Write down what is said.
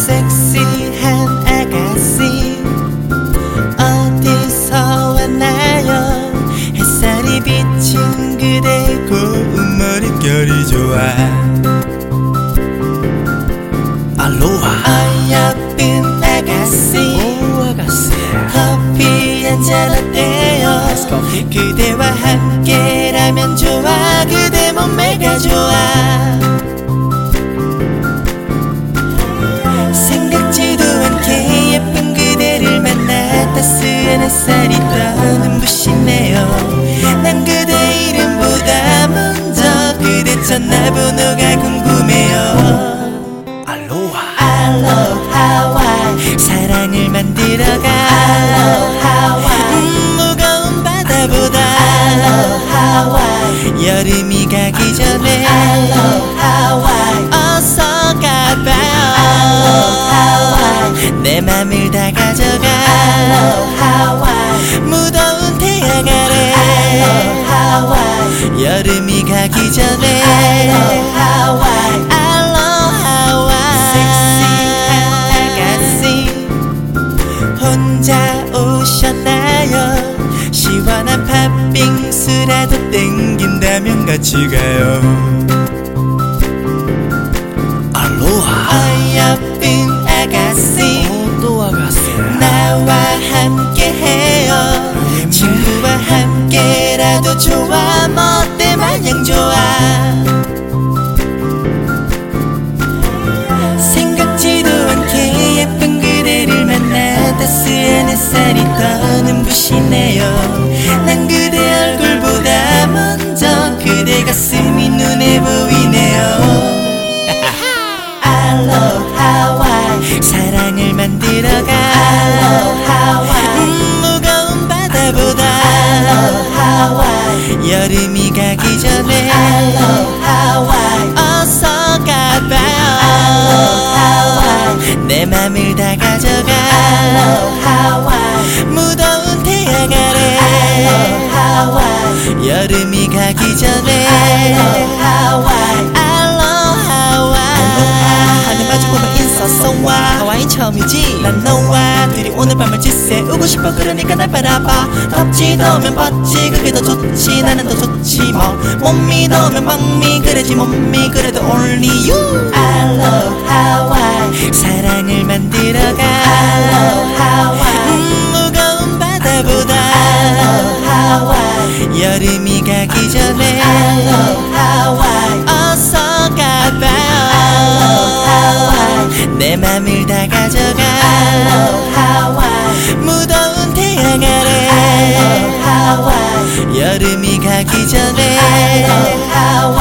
섹시한 아가씨 어디서 왔나요? 햇살이 비친 그대 고운 머릿결이 좋아. 알로하 어여쁜 아가씨 커피 한잔 어때요? 그대와 함께라면 좋아. 그대 몸매가 좋아. 생각지도 않게 예쁜 그대를 만나 따스한 햇살이 떠 눈부시네요. 난 그대 이름보다 먼저 그대 전화번호가 궁금해요. 알로하와 사랑을 만들어가. 알로하와 무거운 바다보다 알로하와 여름이 가기 전에 알로하와 어서 가봐요. 알로하와 내 맘을 다 가져가. 알로하와 무더운 태양 아래 알로하와 여름이 가기 전에 알로하와 혼자 오셨나요? 시원한 팥빙수라도 땡긴다면 같이 가요. 알로하 어여쁜 아가씨 또 아가씨 나와 함께해요. 친구와 함께라도 좋아. 뭐 때 마냥 좋아. 생각지도 않게 예쁜 그대를 만나 따스한 햇살이 떠 눈부시네요. 난 그대 얼굴보다 먼저 그대 가슴이 눈에 보이네요. 알로하와 사랑을 만들어가. 알로하와 무거운 바다보다 알로하와 여름이 가기 전에 알로하와 어서 가봐요. 알로하와 내 맘을 다 가져가. 알로하와 무더운 태양 아래 알로하와 여름이 가기 전에 알로하와 하늘 마주보면 인사 쏘와. 하와이 처음이지 난 너와 둘이 오늘 밤을 지새우고 싶어. 그러니까 날 바라봐. 덥지 더우면 벗지 그게 더 좋지. 나는 더 좋지 뭐. 몸이 더우면 mam미 그래지 몸이 그래도 only you. 알로하와 사랑을 만들어가. 알로하와 무거운 바다보다 알로하와 여름이 가기 전에 알로하와 어서 가봐요. 알로하와 내 맘을 다 가져가. 알로하와 무더운 태양 아래 알로하와 여름이 가기 전에 알로하와